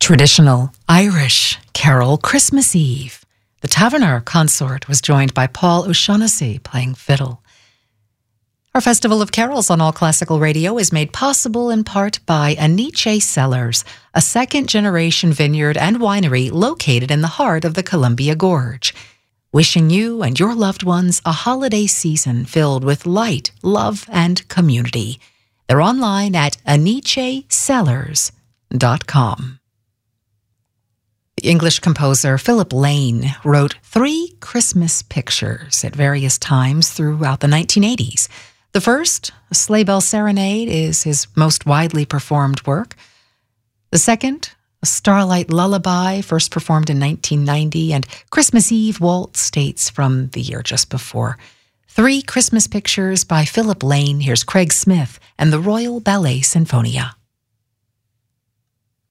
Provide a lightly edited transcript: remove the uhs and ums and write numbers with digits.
traditional Irish carol Christmas Eve. The Taverner Consort was joined by Paul O'Shaughnessy playing fiddle. Our Festival of Carols on All Classical Radio is made possible in part by Aniche Cellars, a second-generation vineyard and winery located in the heart of the Columbia Gorge. Wishing you and your loved ones a holiday season filled with light, love, and community. They're online at anichecellars.com. The English composer Philip Lane wrote 3 Christmas pictures at various times throughout the 1980s. The first, A Sleigh Bell Serenade, is his most widely performed work. The second, A Starlight Lullaby, first performed in 1990, and Christmas Eve Waltz dates from the year just before. 3 Christmas pictures by Philip Lane. Here's Craig Smith and the Royal Ballet Sinfonia.